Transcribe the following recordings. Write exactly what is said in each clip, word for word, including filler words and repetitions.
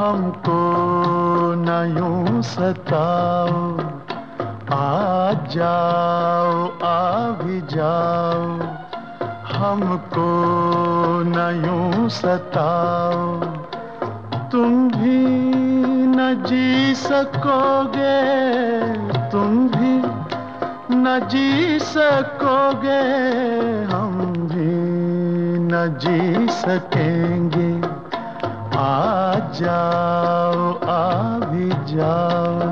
हमको न यूं सताओ, आ जाओ आ भी जाओ। हमको न यूं सताओ, तुम भी न जी सकोगे, तुम भी न जी सकोगे, हम भी न जी सकेंगे। आ जाओ आ भी जाओ।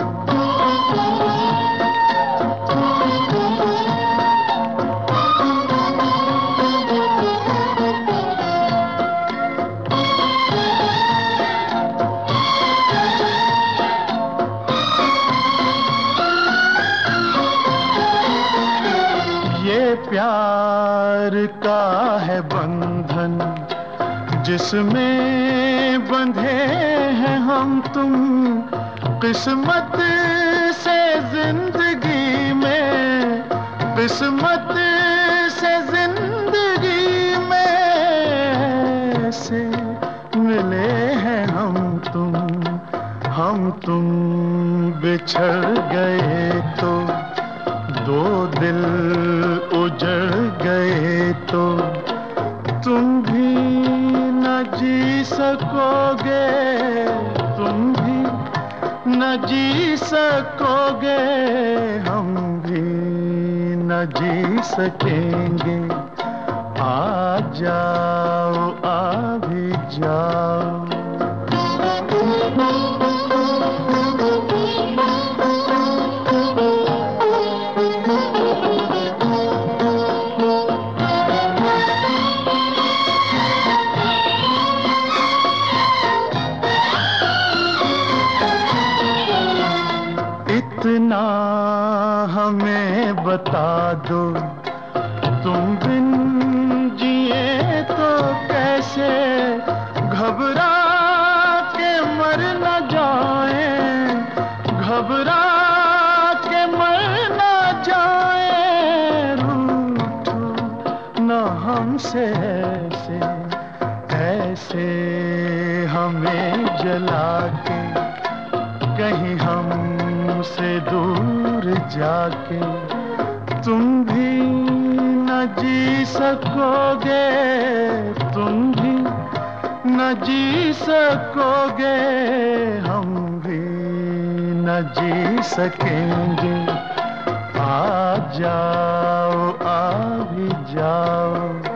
ये प्यार का है बंधन जिसमें बंधे हैं हम तुम, किस्मत से जिंदगी में, किस्मत से जिंदगी में से मिले हैं हम तुम। हम तुम बिछड़ गए तो दो दिल उजड़ गए तो, तुम भी न जी सकोगे, तुम भी न जी सकोगे, हम भी न जी सकेंगे। आ जाओ आ भी जाओ। इतना हमें बता दो, तुम बिन जिए तो कैसे, घबरा के मर न जाए, घबरा के मर न जाए। रूठो न हमसे ऐसे, ऐसे हमें जला के कहीं हमसे दूर जाके। तुम भी न जी सकोगे, तुम भी न जी सकोगे, हम भी न जी सकेंगे। आ जाओ आ भी जाओ।